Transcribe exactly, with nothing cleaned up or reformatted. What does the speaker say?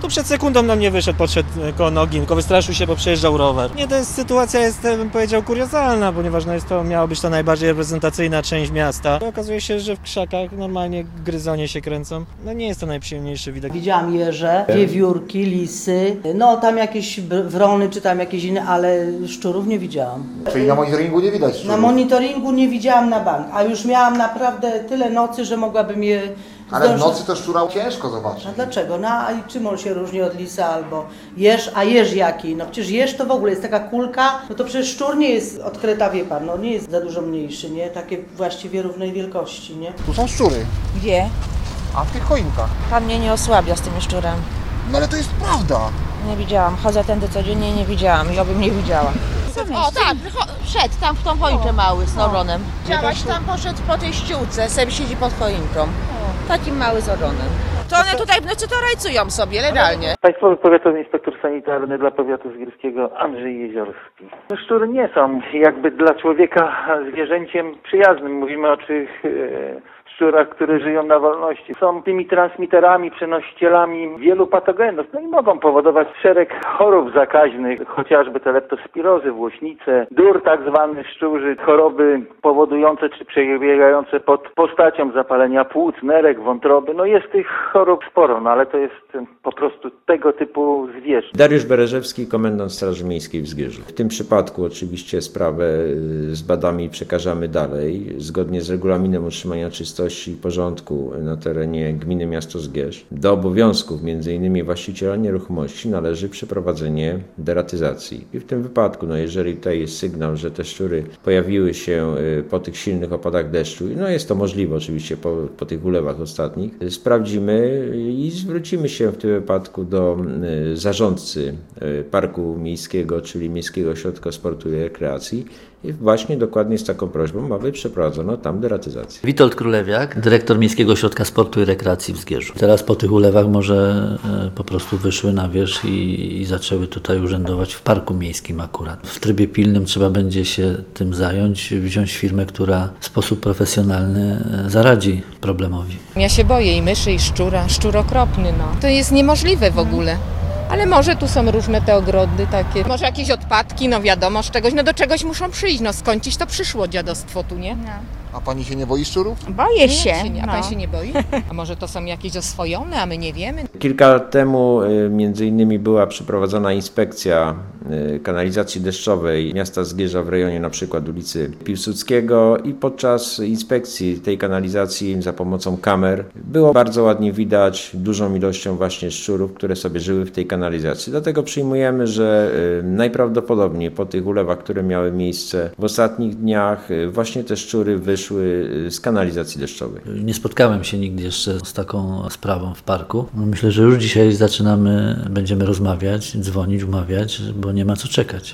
prostu przed sekundą na mnie wyszedł, podszedł koło nogi, tylko wystraszył się, bo przejeżdżał rower. Nie, to jest sytuacja jest, bym powiedział, kuriozalna, ponieważ no jest to, miało być to najbardziej reprezentacyjna część miasta. Okazuje się, że w krzakach normalnie gryzonie się kręcą. No nie jest to najprzyjemniejszy widok. Widziałam jeże, wiewiórki, lisy, no tam jakieś wrony czy tam jakieś inne, ale szczurów nie widziałam. Czyli na monitoringu nie widać szczurów? Na monitoringu nie widziałam na bank, a już miałam naprawdę tyle nocy, że mogłabym je Ale w zdążyć. nocy to szczura ciężko zobaczyć. A dlaczego? No a czym on się różni od lisa albo jeż, a jeż jaki? No przecież jeż to w ogóle jest taka kulka, no to przecież szczur nie jest odkryta, wie pan, no nie jest za dużo mniejszy, nie? Takie właściwie równej wielkości, nie? Tu są szczury, Gdzie? a w tych choinkach. Pan mnie nie osłabia z tymi szczurami. No ale to jest prawda. Nie widziałam. Chodzę tędy codziennie i nie widziałam. I obym nie widziała. O tak, wszedł tam w tą choinkę mały z Noronem. Działać tam poszedł po tej ściółce, sobie siedzi pod choinką. Takim mały z Noronem. To one tutaj w nocy to rajcują sobie, legalnie. Państwowy Powiatowy Inspektor Sanitarny dla Powiatu Zgierskiego Andrzej Jeziorski. Szczury nie są jakby dla człowieka zwierzęciem przyjaznym. Mówimy o tych e, szczurach, które żyją na wolności. Są tymi transmiterami, przenosicielami wielu patogenów. No i mogą powodować szereg chorób zakaźnych, chociażby te leptospirozy, włośnice, dur tak zwany szczurzy, choroby powodujące czy przebiegające pod postacią zapalenia płuc, nerek, wątroby. No jest tych chorób sporo, no ale to jest po prostu tego typu zwierzę. Dariusz Bereżewski, komendant Straży Miejskiej w Zgierzu. W tym przypadku oczywiście sprawę zbadamy i przekażemy dalej, zgodnie z regulaminem utrzymania czystości i porządku na terenie gminy miasto Zgierz. Do obowiązków między innymi właściciela nieruchomości należy przeprowadzenie deratyzacji. I w tym wypadku, no jeżeli tutaj jest sygnał, że te szczury pojawiły się po tych silnych opadach deszczu, no jest to możliwe oczywiście po, po tych ulewach ostatnich, sprawdzimy i zwrócimy się w tym wypadku do zarządcy parku miejskiego, czyli Miejskiego Ośrodka Sportu i Rekreacji i właśnie dokładnie z taką prośbą, aby przeprowadzono tam deratyzację. Witold Królewiak, dyrektor Miejskiego Ośrodka Sportu i Rekreacji w Zgierzu. Teraz po tych ulewach może po prostu wyszły na wierzch i, i zaczęły tutaj urzędować w parku miejskim akurat. W trybie pilnym trzeba będzie się tym zająć, wziąć firmę, która w sposób profesjonalny zaradzi problemowi. Ja się boję i myszy, i szczura, szczur okropny, no. To jest niemożliwe w ogóle. Ale może tu są różne te ogrody takie, może jakieś odpadki, no wiadomo, z czegoś, no do czegoś muszą przyjść, no skądś to przyszło dziadostwo tu, nie? No. A pani się nie boi szczurów? Boję Nie, się. się nie, a no. pan się nie boi? A może to są jakieś oswojone, a my nie wiemy? Kilka lat temu między innymi była przeprowadzona inspekcja kanalizacji deszczowej miasta Zgierza w rejonie na przykład ulicy Piłsudskiego i podczas inspekcji tej kanalizacji za pomocą kamer było bardzo ładnie widać dużą ilością właśnie szczurów, które sobie żyły w tej kanalizacji. Dlatego przyjmujemy, że najprawdopodobniej po tych ulewach, które miały miejsce w ostatnich dniach, właśnie te szczury wyszły z kanalizacji deszczowej. Nie spotkałem się nigdy jeszcze z taką sprawą w parku. Myślę, że już dzisiaj zaczynamy, będziemy rozmawiać, dzwonić, umawiać, bo nie ma co czekać.